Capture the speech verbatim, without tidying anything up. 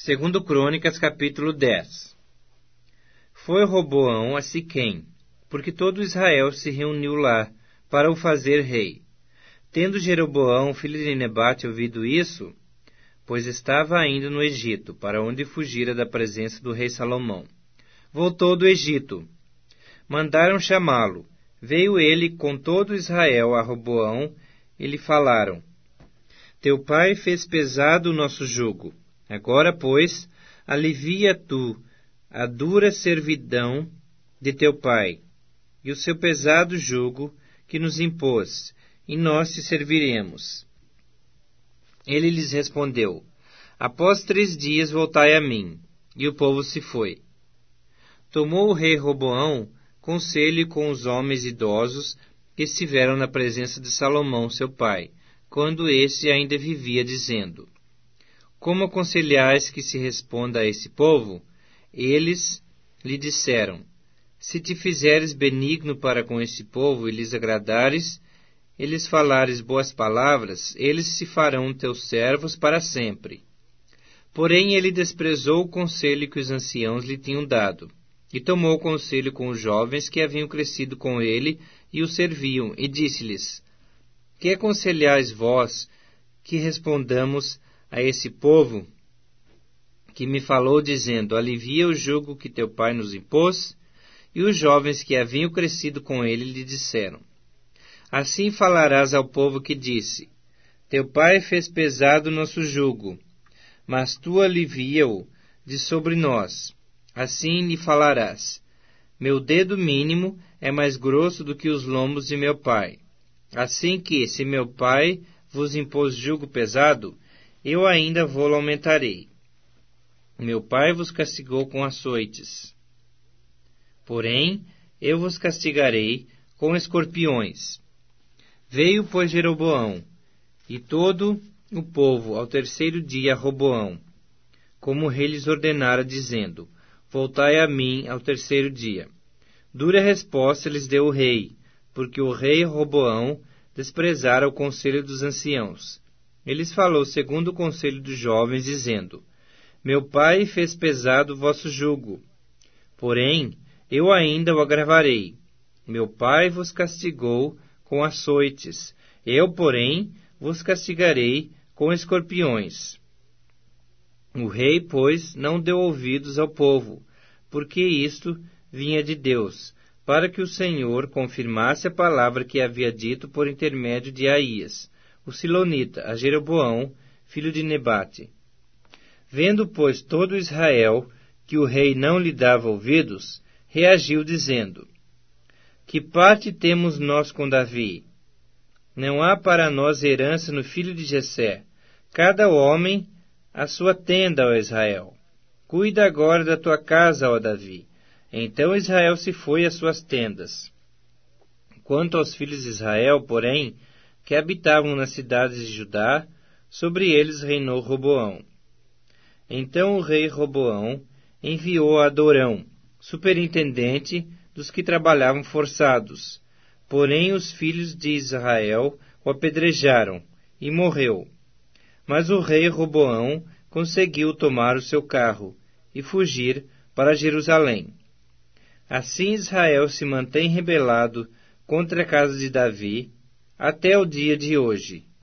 Segundo Crônicas, capítulo dez. Foi Roboão a Siquém, porque todo Israel se reuniu lá, para o fazer rei. Tendo Jeroboão, filho de Nebate, ouvido isso, pois estava ainda no Egito, para onde fugira da presença do rei Salomão, voltou do Egito. Mandaram chamá-lo. Veio ele com todo Israel a Roboão, e lhe falaram: Teu pai fez pesado o nosso jugo. Agora, pois, alivia tu a dura servidão de teu pai, e o seu pesado jugo que nos impôs, e nós te serviremos. Ele lhes respondeu: Após três dias voltai a mim. E o povo se foi. Tomou o rei Roboão conselho com os homens idosos que estiveram na presença de Salomão, seu pai, quando esse ainda vivia, dizendo: Como aconselhais que se responda a esse povo? Eles lhe disseram: Se te fizeres benigno para com esse povo e lhes agradares, e lhes falares boas palavras, eles se farão teus servos para sempre. Porém ele desprezou o conselho que os anciãos lhe tinham dado, e tomou conselho com os jovens que haviam crescido com ele e o serviam, e disse-lhes: Que aconselhais vós que respondamos a esse povo que me falou, dizendo: Alivia o jugo que teu pai nos impôs? E os jovens que haviam crescido com ele lhe disseram: Assim falarás ao povo que disse: Teu pai fez pesado o nosso jugo, mas tu alivia-o de sobre nós. Assim lhe falarás: Meu dedo mínimo é mais grosso do que os lombos de meu pai. Assim que, se meu pai vos impôs jugo pesado, eu ainda vou-lo aumentarei. Meu pai vos castigou com açoites. Porém, eu vos castigarei com escorpiões. Veio, pois, Jeroboão, e todo o povo, ao terceiro dia, a Roboão, como o rei lhes ordenara, dizendo: Voltai a mim ao terceiro dia. Dura resposta lhes deu o rei, porque o rei Roboão desprezara o conselho dos anciãos. Eles falou segundo o conselho dos jovens, dizendo: Meu pai fez pesado o vosso jugo, porém eu ainda o agravarei. Meu pai vos castigou com açoites, eu, porém, vos castigarei com escorpiões. O rei, pois, não deu ouvidos ao povo, porque isto vinha de Deus, para que o Senhor confirmasse a palavra que havia dito por intermédio de Aías, o silonita, a Jeroboão, filho de Nebate. Vendo, pois, todo Israel que o rei não lhe dava ouvidos, reagiu, dizendo: Que parte temos nós com Davi? Não há para nós herança no filho de Jessé. Cada homem a sua tenda, ó Israel. Cuida agora da tua casa, ó Davi. Então Israel se foi às suas tendas. Quanto aos filhos de Israel, porém, que habitavam nas cidades de Judá, sobre eles reinou Roboão. Então o rei Roboão enviou a Adorão, superintendente dos que trabalhavam forçados. Porém os filhos de Israel o apedrejaram, e morreu. Mas o rei Roboão conseguiu tomar o seu carro e fugir para Jerusalém. Assim Israel se mantém rebelado contra a casa de Davi até o dia de hoje.